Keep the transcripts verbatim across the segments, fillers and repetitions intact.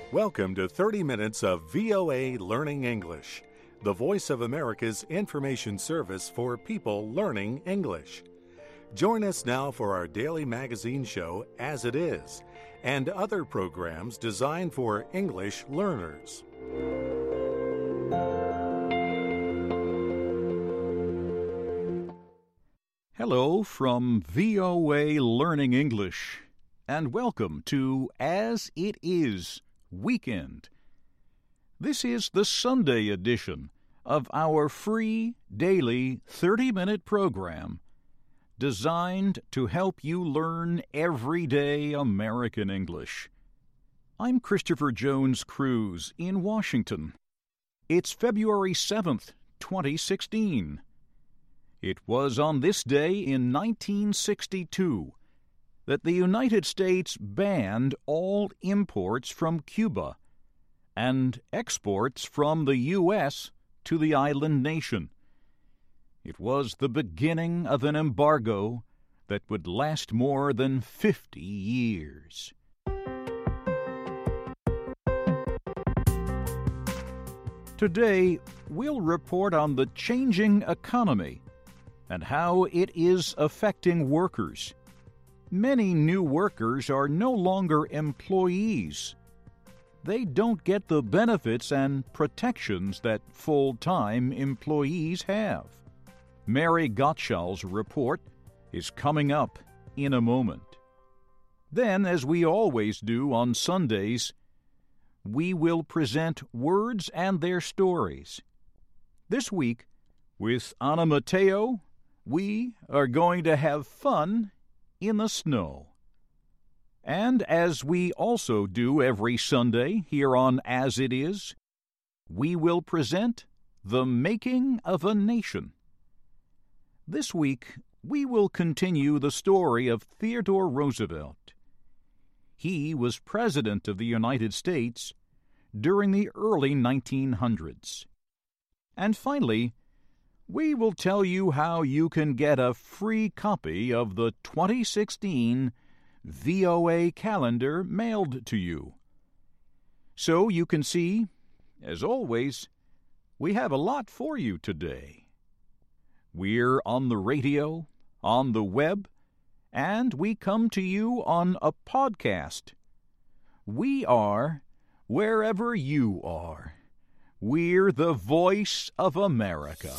Welcome to thirty minutes of V O A Learning English, the voice of America's information service for people learning English. Join us now for our daily magazine show, As It Is, and other programs designed for English learners. Hello from V O A Learning English, and welcome to As It Is Weekend. This is the Sunday edition of our free daily thirty-minute program designed to help you learn everyday American English. I'm Christopher Jones Cruz in Washington. It's February seventh, twenty sixteen. It was on this day in nineteen sixty-two that the United States banned all imports from Cuba and exports from the U S to the island nation. It was the beginning of an embargo that would last more than fifty years. Today, we'll report on the changing economy and how it is affecting workers. Many new workers are no longer employees. They don't get the benefits and protections that full-time employees have. Mary Gottschall's report is coming up in a moment. Then, as we always do on Sundays, we will present words and their stories. This week, with Anna Mateo, we are going to have fun in the snow. And as we also do every Sunday here on As It Is, we will present The Making of a Nation. This week, we will continue the story of Theodore Roosevelt. He was President of the United States during the early nineteen hundreds. And finally, we will tell you how you can get a free copy of the twenty sixteen V O A calendar mailed to you. So you can see, as always, we have a lot for you today. We're on the radio, on the web, and we come to you on a podcast. We are wherever you are. We're the voice of America.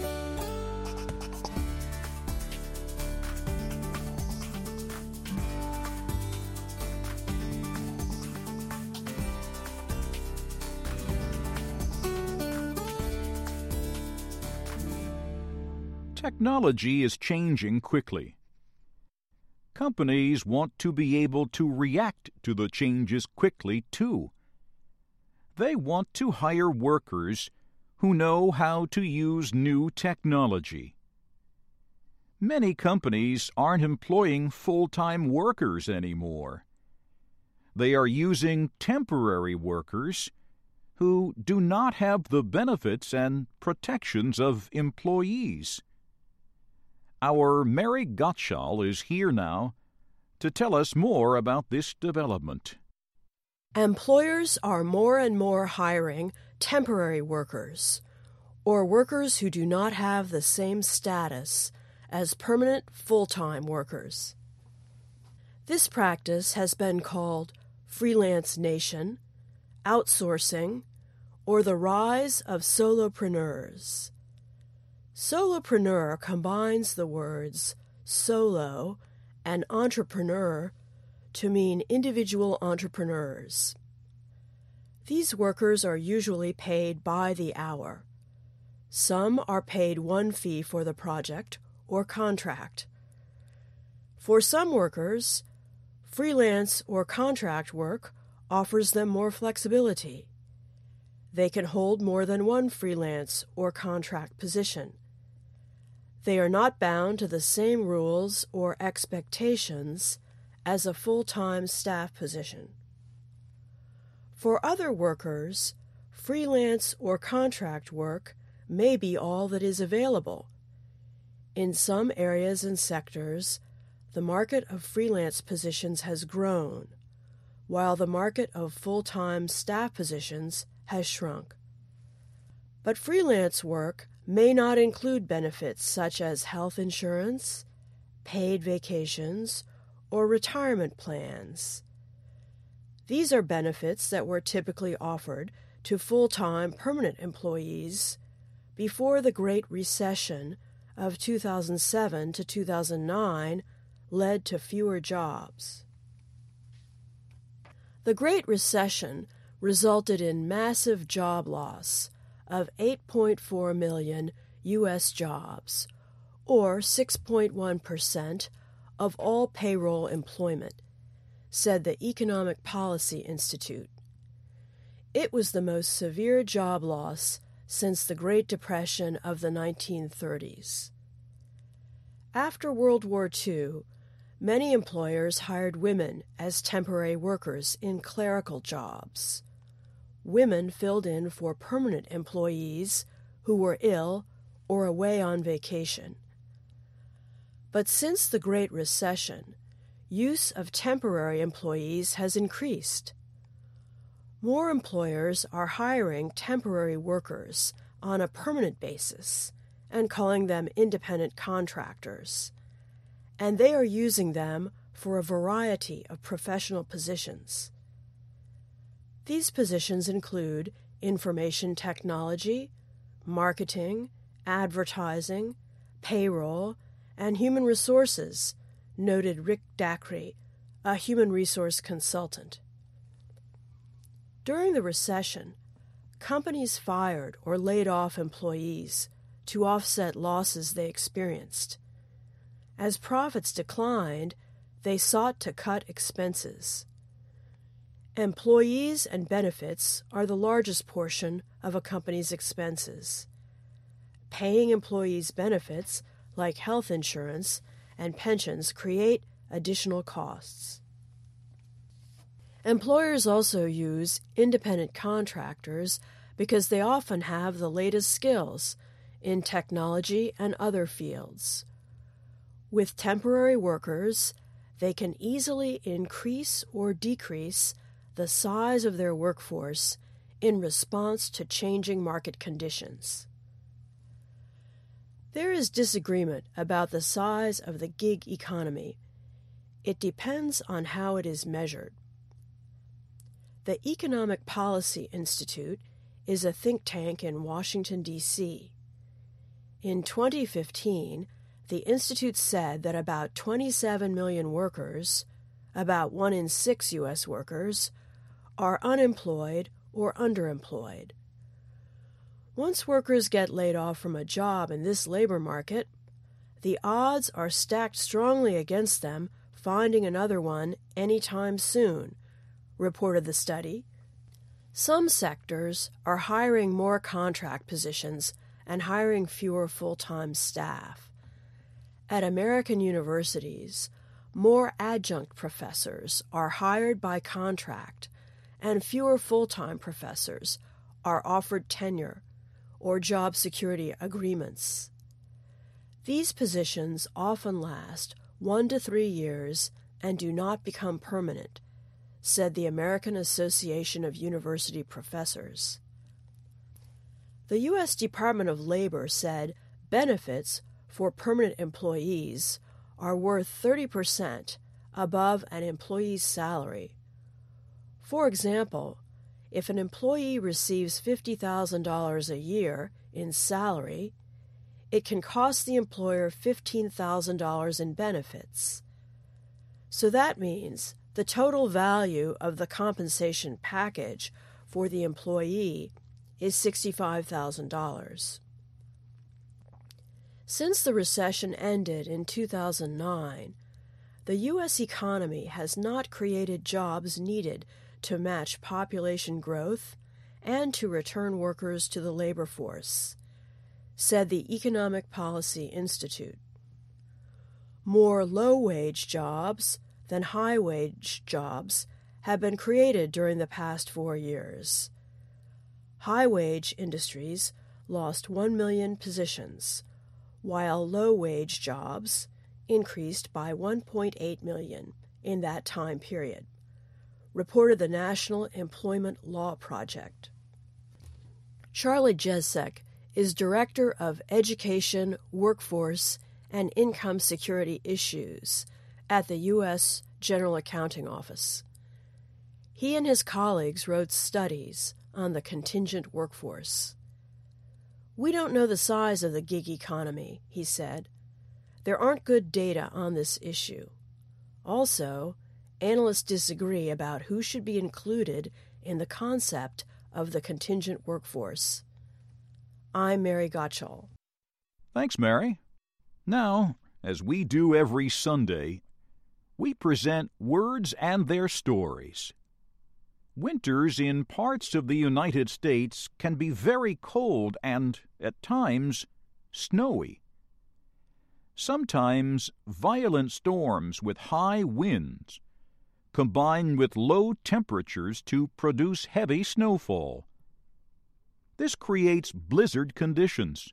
Technology is changing quickly. Companies want to be able to react to the changes quickly, too. They want to hire workers who know how to use new technology. Many companies aren't employing full-time workers anymore. They are using temporary workers who do not have the benefits and protections of employees. Our Mary Gottschall is here now to tell us more about this development. Employers are more and more hiring temporary workers, or workers who do not have the same status as permanent full-time workers. This practice has been called freelance nation, outsourcing, or the rise of solopreneurs. Solopreneur combines the words solo and entrepreneur to mean individual entrepreneurs. These workers are usually paid by the hour. Some are paid one fee for the project or contract. For some workers, freelance or contract work offers them more flexibility. They can hold more than one freelance or contract position. They are not bound to the same rules or expectations as a full-time staff position. For other workers, freelance or contract work may be all that is available. In some areas and sectors, the market of freelance positions has grown, while the market of full-time staff positions has shrunk. But freelance work may not include benefits such as health insurance, paid vacations, or retirement plans. These are benefits that were typically offered to full-time permanent employees before the Great Recession of two thousand seven to two thousand nine led to fewer jobs. The Great Recession resulted in massive job loss of eight point four million U S jobs, or six point one percent of all payroll employment, said the Economic Policy Institute. It was the most severe job loss since the Great Depression of the nineteen thirties. After World War Two, many employers hired women as temporary workers in clerical jobs. Women filled in for permanent employees who were ill or away on vacation. But since the Great Recession, use of temporary employees has increased. More employers are hiring temporary workers on a permanent basis and calling them independent contractors, and they are using them for a variety of professional positions. These positions include information technology, marketing, advertising, payroll, and human resources, noted Rick Dacre, a human resource consultant. During the recession, companies fired or laid off employees to offset losses they experienced. As profits declined, they sought to cut expenses. Employees and benefits are the largest portion of a company's expenses. Paying employees benefits, like health insurance and pensions, create additional costs. Employers also use independent contractors because they often have the latest skills in technology and other fields. With temporary workers, they can easily increase or decrease the size of their workforce in response to changing market conditions. There is disagreement about the size of the gig economy. It depends on how it is measured. The Economic Policy Institute is a think tank in Washington, D C In twenty fifteen, the Institute said that about twenty-seven million workers, about one in six U S workers, are unemployed or underemployed. Once workers get laid off from a job in this labor market, the odds are stacked strongly against them finding another one anytime soon, reported the study. Some sectors are hiring more contract positions and hiring fewer full-time staff. At American universities, more adjunct professors are hired by contract, and fewer full-time professors are offered tenure or job security agreements. These positions often last one to three years and do not become permanent, said the American Association of University Professors. The U S Department of Labor said benefits for permanent employees are worth thirty percent above an employee's salary. For example, if an employee receives fifty thousand dollars a year in salary, it can cost the employer fifteen thousand dollars in benefits. So that means the total value of the compensation package for the employee is sixty-five thousand dollars. Since the recession ended in two thousand nine, the U S economy has not created jobs needed to match population growth and to return workers to the labor force, said the Economic Policy Institute. More low-wage jobs than high-wage jobs have been created during the past four years. High-wage industries lost one million positions, while low-wage jobs increased by one point eight million in that time period, reported the National Employment Law Project. Charlie Jesek is Director of Education, Workforce, and Income Security Issues at the U S General Accounting Office. He and his colleagues wrote studies on the contingent workforce. "We don't know the size of the gig economy," he said. "There aren't good data on this issue. Also, analysts disagree about who should be included in the concept of the contingent workforce." I'm Mary Gottschall. Thanks, Mary. Now, as we do every Sunday, we present words and their stories. Winters in parts of the United States can be very cold and, at times, snowy. Sometimes violent storms with high winds combine with low temperatures to produce heavy snowfall. This creates blizzard conditions.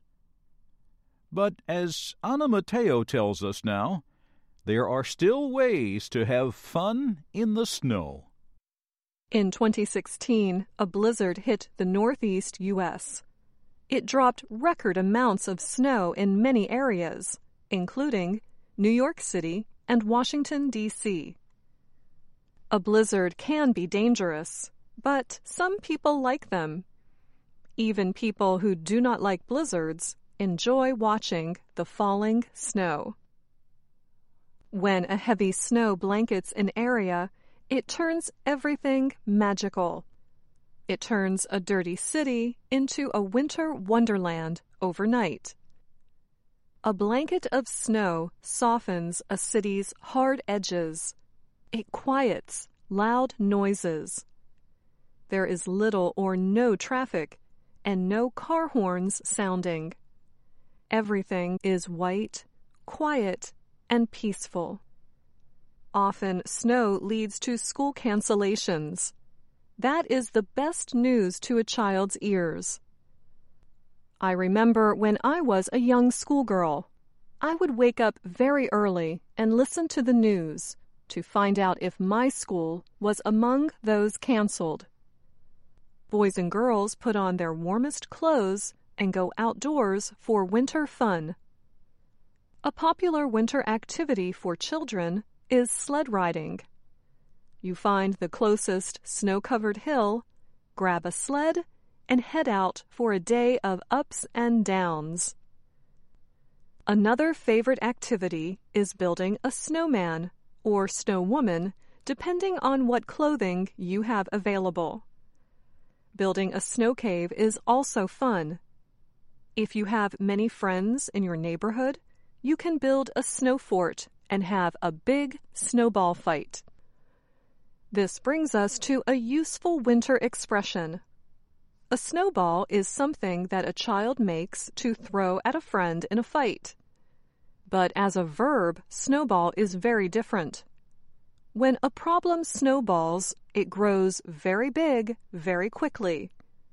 But as Anna Mateo tells us now, there are still ways to have fun in the snow. In twenty sixteen, a blizzard hit the northeast U S It dropped record amounts of snow in many areas, including New York City and Washington, D C A blizzard can be dangerous, but some people like them. Even people who do not like blizzards enjoy watching the falling snow. When a heavy snow blankets an area, it turns everything magical. It turns a dirty city into a winter wonderland overnight. A blanket of snow softens a city's hard edges. It quiets loud noises. There is little or no traffic and no car horns sounding. Everything is white, quiet, and peaceful. Often, snow leads to school cancellations. That is the best news to a child's ears. I remember when I was a young schoolgirl, I would wake up very early and listen to the news to find out if my school was among those canceled. Boys and girls put on their warmest clothes and go outdoors for winter fun. A popular winter activity for children is sled riding. You find the closest snow-covered hill, grab a sled, and head out for a day of ups and downs. Another favorite activity is building a snowman or snowwoman, depending on what clothing you have available. Building a snow cave is also fun. If you have many friends in your neighborhood, you can build a snow fort and have a big snowball fight. This brings us to a useful winter expression. A snowball is something that a child makes to throw at a friend in a fight. But as a verb, snowball is very different. When a problem snowballs, it grows very big very quickly.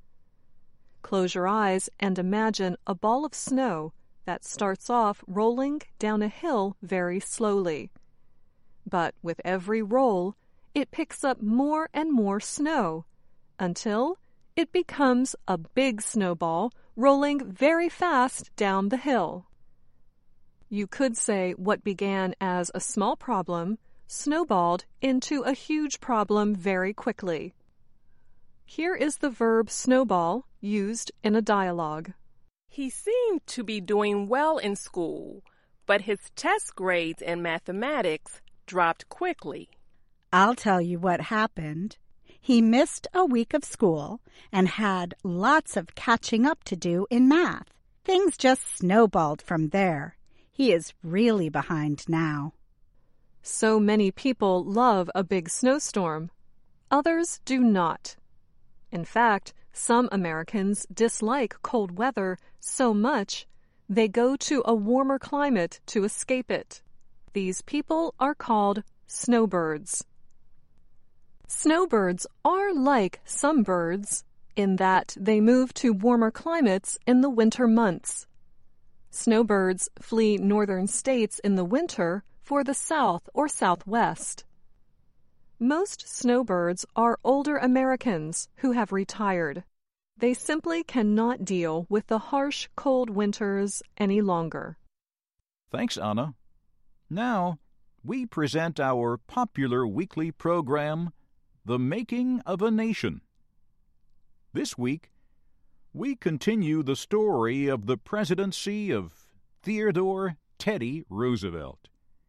Close your eyes and imagine a ball of snow that starts off rolling down a hill very slowly. But with every roll, it picks up more and more snow until it becomes a big snowball rolling very fast down the hill. You could say what began as a small problem snowballed into a huge problem very quickly. Here is the verb snowball used in a dialogue. He seemed to be doing well in school, but his test grades in mathematics dropped quickly. I'll tell you what happened. He missed a week of school and had lots of catching up to do in math. Things just snowballed from there. He is really behind now. So many people love a big snowstorm. Others do not. In fact, some Americans dislike cold weather so much they go to a warmer climate to escape it. These people are called snowbirds. Snowbirds are like some birds in that they move to warmer climates in the winter months. Snowbirds flee northern states in the winter for the south or southwest. Most snowbirds are older Americans who have retired. They simply cannot deal with the harsh, cold winters any longer. Thanks, Anna. Now, we present our popular weekly program, The Making of a Nation. This week, we continue the story of the presidency of Theodore Teddy Roosevelt.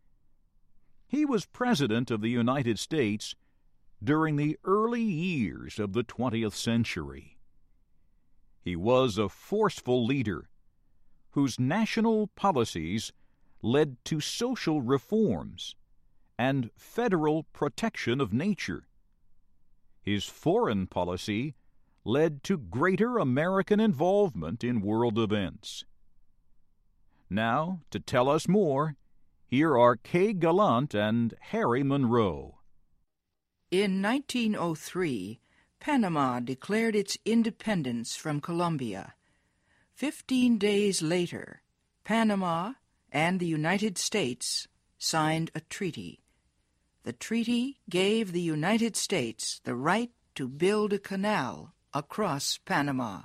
He was President of the United States during the early years of the twentieth century. He was a forceful leader whose national policies led to social reforms and federal protection of nature. His foreign policy led to greater American involvement in world events. Now, to tell us more, here are Kay Gallant and Harry Monroe. In nineteen oh three, Panama declared its independence from Colombia. Fifteen days later, Panama and the United States signed a treaty. The treaty gave the United States the right to build a canal across Panama.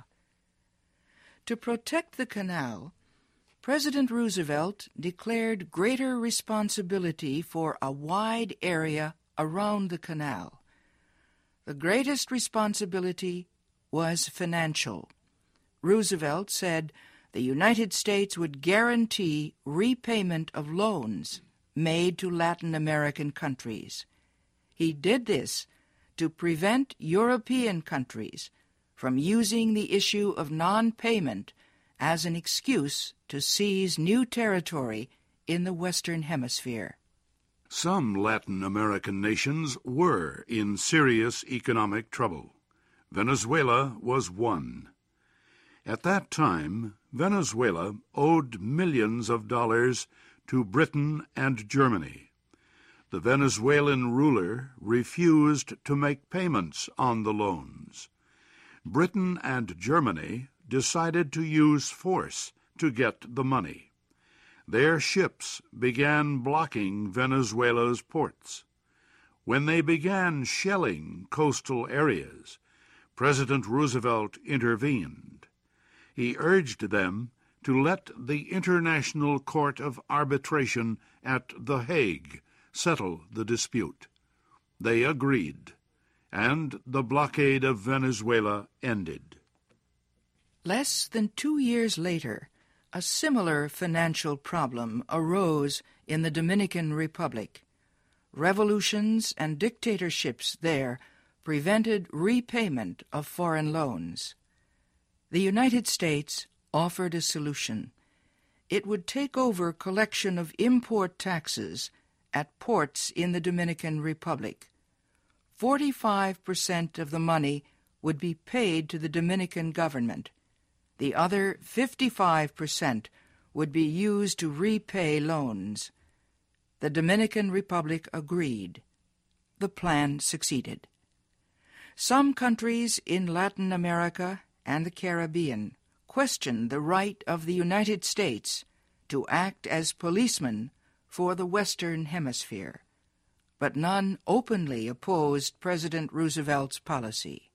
To protect the canal, President Roosevelt declared greater responsibility for a wide area around the canal. The greatest responsibility was financial. Roosevelt said the United States would guarantee repayment of loans made to Latin American countries. He did this to prevent European countries from using the issue of non-payment as an excuse to seize new territory in the Western Hemisphere. Some Latin American nations were in serious economic trouble. Venezuela was one. At that time, Venezuela owed millions of dollars to Britain and Germany. The Venezuelan ruler refused to make payments on the loans. Britain and Germany decided to use force to get the money. Their ships began blocking Venezuela's ports. When they began shelling coastal areas, President Roosevelt intervened. He urged them to let the International Court of Arbitration at The Hague settle the dispute. They agreed, and the blockade of Venezuela ended. Less than two years later, a similar financial problem arose in the Dominican Republic. Revolutions and dictatorships there prevented repayment of foreign loans. The United States offered a solution. It would take over collection of import taxes at ports in the Dominican Republic. Forty-five percent of the money would be paid to the Dominican government. The other fifty-five percent would be used to repay loans. The Dominican Republic agreed. The plan succeeded. Some countries in Latin America and the Caribbean questioned the right of the United States to act as policemen for the Western Hemisphere, but none openly opposed President Roosevelt's policy.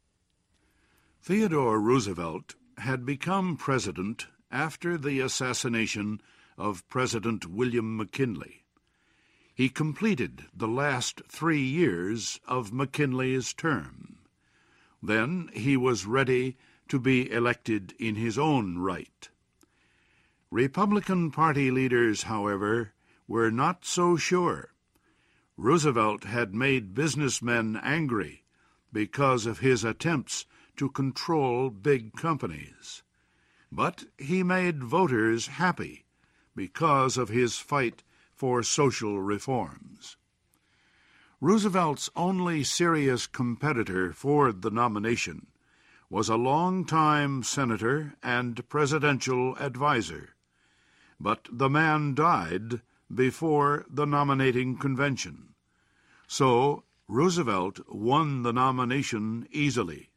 Theodore Roosevelt had become president after the assassination of President William McKinley. He completed the last three years of McKinley's term. Then he was ready to be elected in his own right. Republican Party leaders, however, were not so sure. Roosevelt had made businessmen angry because of his attempts to control big companies. But he made voters happy because of his fight for social reforms. Roosevelt's only serious competitor for the nomination was a long-time senator and presidential advisor, but the man died before the nominating convention. So Roosevelt won the nomination easily.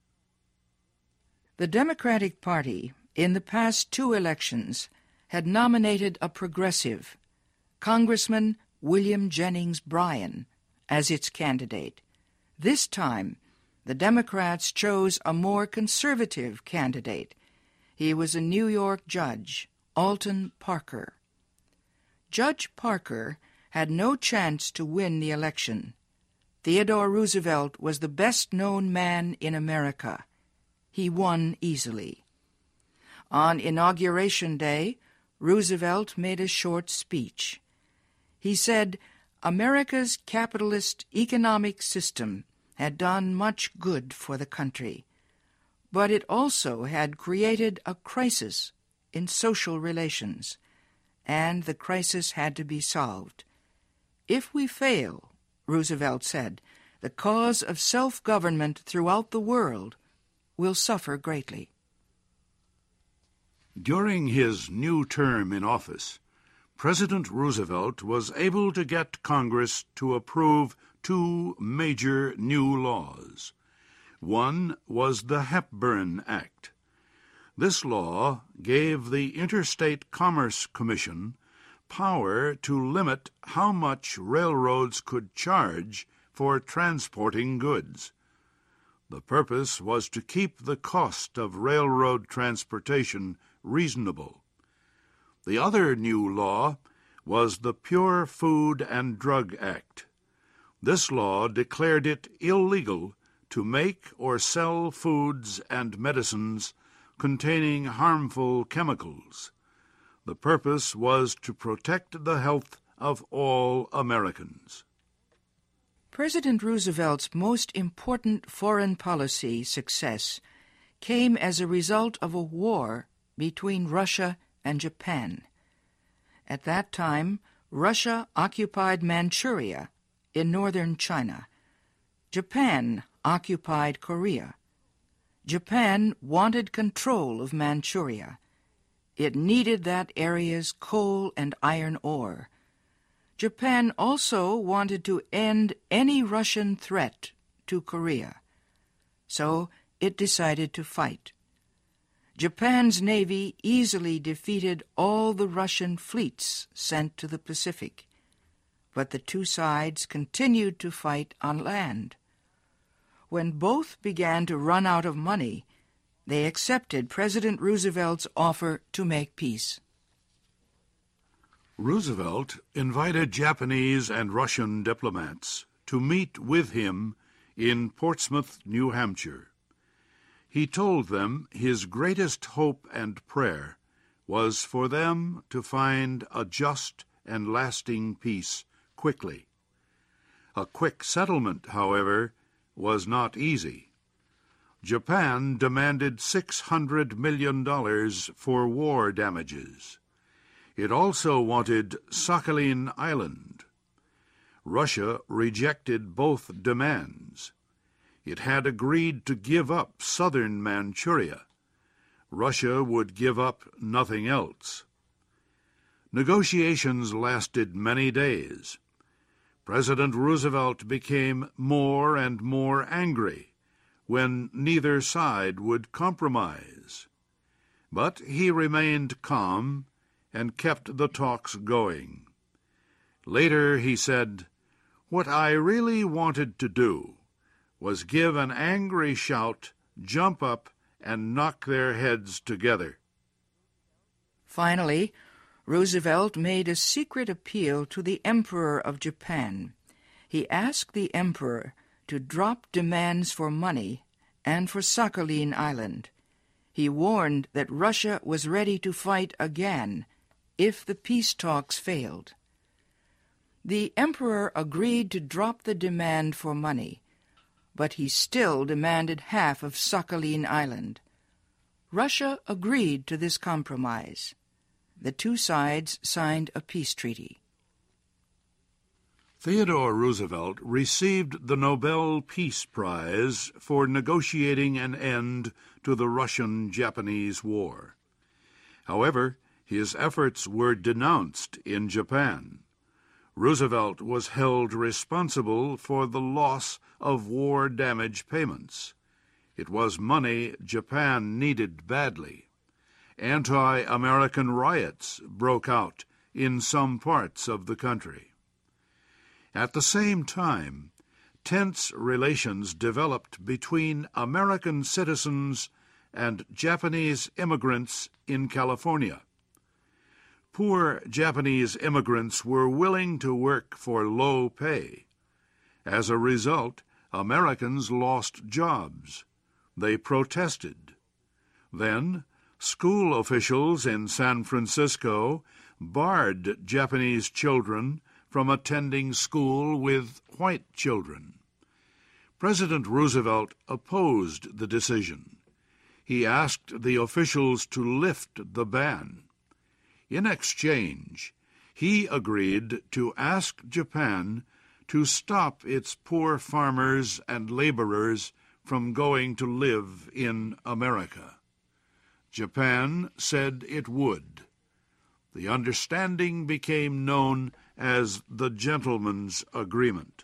The Democratic Party, in the past two elections, had nominated a progressive, Congressman William Jennings Bryan, as its candidate. This time, the Democrats chose a more conservative candidate. He was a New York judge, Alton Parker. Judge Parker had no chance to win the election. Theodore Roosevelt was the best-known man in America. He won easily. On Inauguration Day, Roosevelt made a short speech. He said, America's capitalist economic system had done much good for the country, but it also had created a crisis in social relations, and the crisis had to be solved. If we fail, Roosevelt said, the cause of self-government throughout the world will suffer greatly. During his new term in office, President Roosevelt was able to get Congress to approve two major new laws. One was the Hepburn Act. This law gave the Interstate Commerce Commission power to limit how much railroads could charge for transporting goods. The purpose was to keep the cost of railroad transportation reasonable. The other new law was the Pure Food and Drug Act. This law declared it illegal to make or sell foods and medicines containing harmful chemicals. The purpose was to protect the health of all Americans. President Roosevelt's most important foreign policy success came as a result of a war between Russia and Japan. At that time, Russia occupied Manchuria in northern China. Japan occupied Korea. Japan wanted control of Manchuria. It needed that area's coal and iron ore. Japan also wanted to end any Russian threat to Korea. So it decided to fight. Japan's navy easily defeated all the Russian fleets sent to the Pacific, but the two sides continued to fight on land. When both began to run out of money, they accepted President Roosevelt's offer to make peace. Roosevelt invited Japanese and Russian diplomats to meet with him in Portsmouth, New Hampshire. He told them his greatest hope and prayer was for them to find a just and lasting peace quickly. A quick settlement, however, was not easy. Japan demanded six hundred million dollars for war damages. It also wanted Sakhalin Island. Russia rejected both demands. It had agreed to give up southern Manchuria. Russia would give up nothing else. Negotiations lasted many days. President Roosevelt became more and more angry when neither side would compromise. But he remained calm and kept the talks going. Later he said, "What I really wanted to do was give an angry shout, jump up, and knock their heads together." Finally, Roosevelt made a secret appeal to the Emperor of Japan. He asked the Emperor to drop demands for money and for Sakhalin Island. He warned that Russia was ready to fight again if the peace talks failed. The Emperor agreed to drop the demand for money, but he still demanded half of Sakhalin Island. Russia agreed to this compromise. The two sides signed a peace treaty. Theodore Roosevelt received the Nobel Peace Prize for negotiating an end to the Russian-Japanese War. However, his efforts were denounced in Japan. Roosevelt was held responsible for the loss of war damage payments. It was money Japan needed badly. Anti-American riots broke out in some parts of the country. At the same time, tense relations developed between American citizens and Japanese immigrants in California. Poor Japanese immigrants were willing to work for low pay. As a result, Americans lost jobs. They protested. Then, school officials in San Francisco barred Japanese children from attending school with white children. President Roosevelt opposed the decision. He asked the officials to lift the ban. In exchange, he agreed to ask Japan to stop its poor farmers and laborers from going to live in America. Japan said it would. The understanding became known as the Gentleman's Agreement.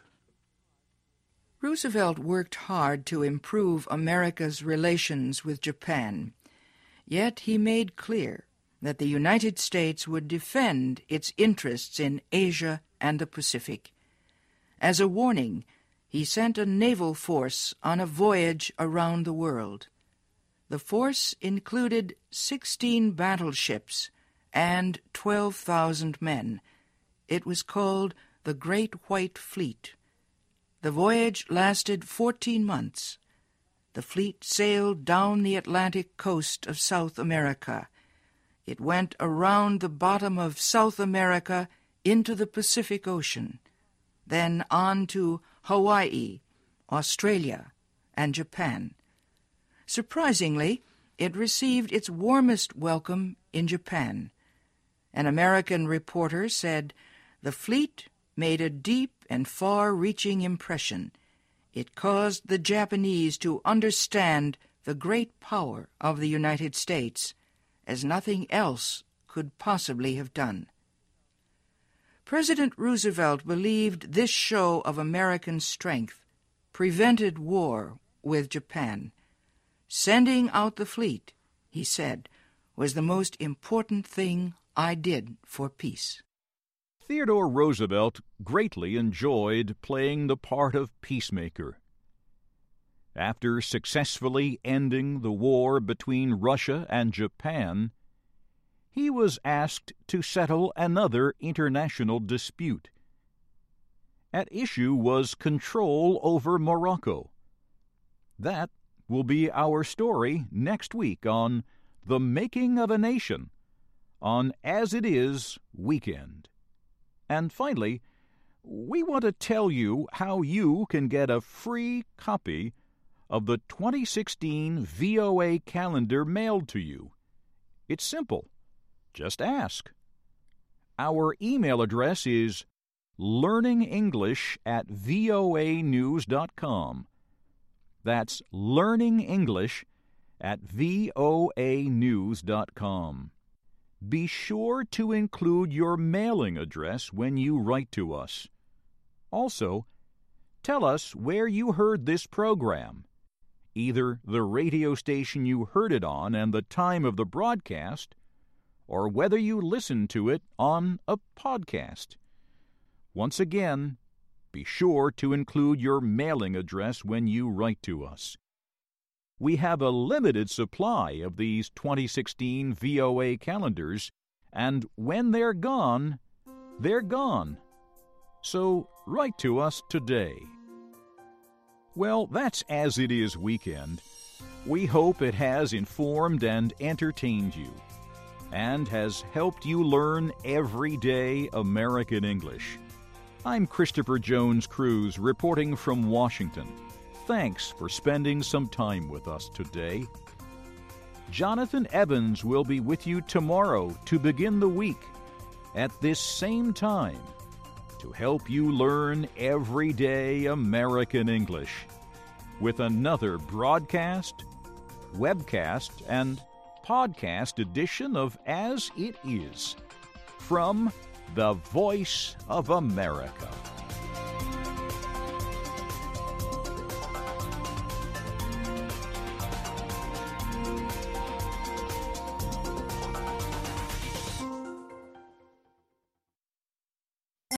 Roosevelt worked hard to improve America's relations with Japan, yet he made clear that the United States would defend its interests in Asia and the Pacific. As a warning, he sent a naval force on a voyage around the world. The force included sixteen battleships and twelve thousand men. It was called the Great White Fleet. The voyage lasted fourteen months. The fleet sailed down the Atlantic coast of South America. It went around the bottom of South America into the Pacific Ocean, then on to Hawaii, Australia, and Japan. Surprisingly, it received its warmest welcome in Japan. An American reporter said, "The fleet made a deep and far-reaching impression. It caused the Japanese to understand the great power of the United States, as nothing else could possibly have done." President Roosevelt believed this show of American strength prevented war with Japan. "Sending out the fleet," he said, "was the most important thing I did for peace." Theodore Roosevelt greatly enjoyed playing the part of peacemaker. After successfully ending the war between Russia and Japan, he was asked to settle another international dispute. At issue was control over Morocco. That will be our story next week on The Making of a Nation on As It Is Weekend. And finally, we want to tell you how you can get a free copy of the twenty sixteen V O A calendar mailed to you. It's simple. Just ask. Our email address is learningenglish at voa news dot com. That's learningenglish at voa news dot com. Be sure to include your mailing address when you write to us. Also, tell us where you heard this program, either the radio station you heard it on and the time of the broadcast, or whether you listened to it on a podcast. Once again, be sure to include your mailing address when you write to us. We have a limited supply of these twenty sixteen V O A calendars, and when they're gone, they're gone. So write to us today. Well, that's As It Is Weekend. We hope it has informed and entertained you, and has helped you learn everyday American English. I'm Christopher Jones Cruz, reporting from Washington. Thanks for spending some time with us today. Jonathan Evans will be with you tomorrow to begin the week at this same time to help you learn everyday American English with another broadcast, webcast, and podcast edition of As It Is from the Voice of America.